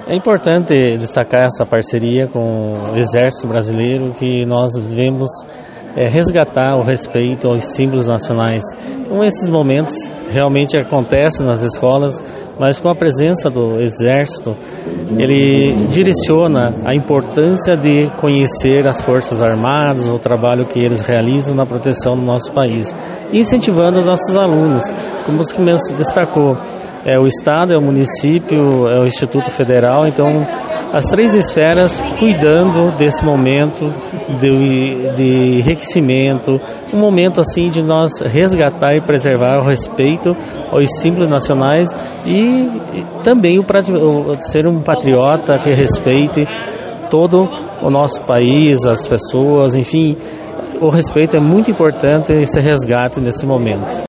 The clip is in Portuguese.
É importante destacar essa parceria com o Exército Brasileiro, que nós devemos resgatar o respeito aos símbolos nacionais. Então, esses momentos realmente acontecem nas escolas, mas com a presença do Exército, ele direciona a importância de conhecer as Forças Armadas, o trabalho que eles realizam na proteção do nosso país, e incentivando os nossos alunos, como você destacou. O Estado, o município, o Instituto Federal, então as três esferas cuidando desse momento de enriquecimento, um momento assim de nós resgatar e preservar o respeito aos símbolos nacionais e também ser um patriota que respeite todo o nosso país, as pessoas, enfim, o respeito é muito importante esse resgate nesse momento.